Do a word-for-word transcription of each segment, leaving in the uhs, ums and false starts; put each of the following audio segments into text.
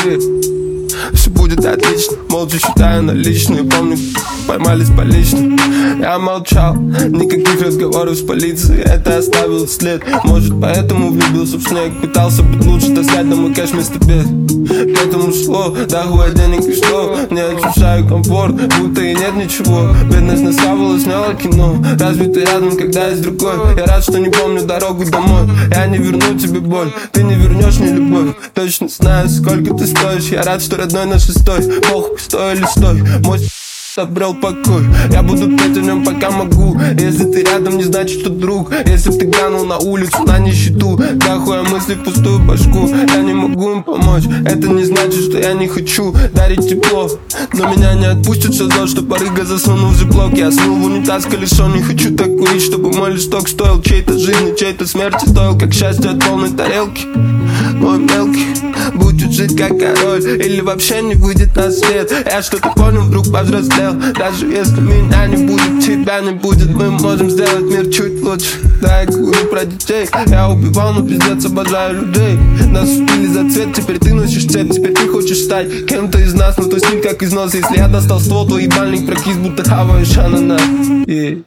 верь, все будет отлично. Молча считаю наличные, помню, поймались по личным. Я молчал, никаких разговоров с полицией, это оставил след. Может, поэтому влюбился в снег, пытался быть лучше, таскать домой кэш вместо бед. К этому шло, да хуя денег и что? Не ощущаю комфорт, будто и нет ничего. Бедность наскавала, сняла кино. Разве ты рядом, когда есть другой? Я рад, что не помню дорогу домой. Я не верну тебе боль, ты не вернешь мне любовь. Точно знаю, сколько ты стоишь. Я рад, что родной наш шестой. Похуй, стой или стой, мой обрел покой. Я буду петь о нем, пока могу. Если ты рядом, не значит, что друг. Если ты глянул на улицу, на нищету, да хуя мысли в пустую башку. Я не могу им помочь, это не значит, что я не хочу дарить тепло. Но меня не отпустит шазо, что порыга засунул в зиплок. Я смыл в унитаз колесо, не хочу так курить, чтобы мой листок стоил чьей-то жизни, чьей-то смерти стоил, как счастье от полной тарелки. Мой мелкий будет жить как король, или вообще не выйдет на свет. Я что-то понял, вдруг повзрослел. Даже если меня не будет, тебя не будет, мы можем сделать мир чуть лучше. Да, я говорю про детей. Я убивал, но пиздец обожаю людей. Нас убили за цвет, теперь ты носишь цепь. Теперь ты хочешь стать кем-то из нас, но твой стиль как из носа. Если я достал ствол, твой ебальник прокис, будто хаваешь ананас. Yeah.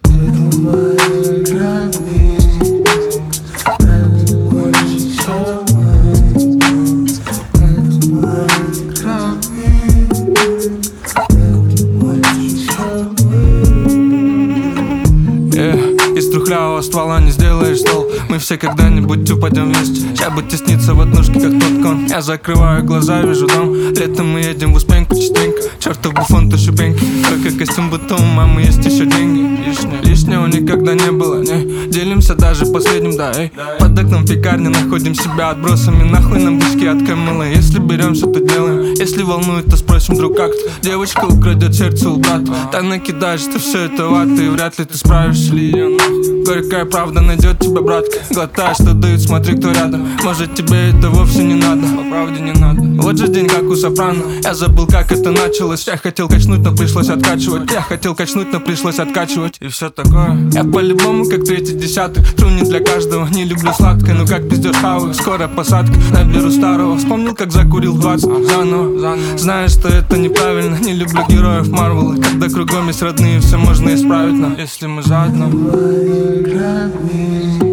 Из трухлявого ствола не сделаешь стол. Мы все когда-нибудь упадем вместе. Ща бы тесниться в однушке, как тот кон. Я закрываю глаза, вижу дом. Летом мы едем в Успеньку частенько. Чертов буфон, то шипеньки. Только костюм, будто у мамы есть еще деньги. Лишнего, лишнего никогда не было, не. Делимся даже последним, да, эй. Под окном пекарни находим себя отбросами. Нахуй нам бычки от Камилы. Если беремся, то делаем. Если волнует, то спросим друг как-то. Девочка украдет сердце у брата. Так накидаешь ты все это в ад, и вряд ли ты справишься. Горькая правда найдет тебя, братка. Глотаешь, что дают, смотри, кто рядом. Может, тебе это вовсе не надо, по правде не надо. Вот же день, как у Сопрано. Я забыл, как это началось. Я хотел качнуть, но пришлось откачивать. Я хотел качнуть, но пришлось откачивать. И все такое. Я по-любому, как третий десятый. Тру не для каждого, не люблю сладкое. Ну как пиздешь хавы, скоро посадка. Наберу старого, вспомнил, как закурил двадцать заново, заново. Знаешь, что это неправильно. Не люблю героев Марвела. Когда кругом есть родные, все можно исправить. Но если мы заодно,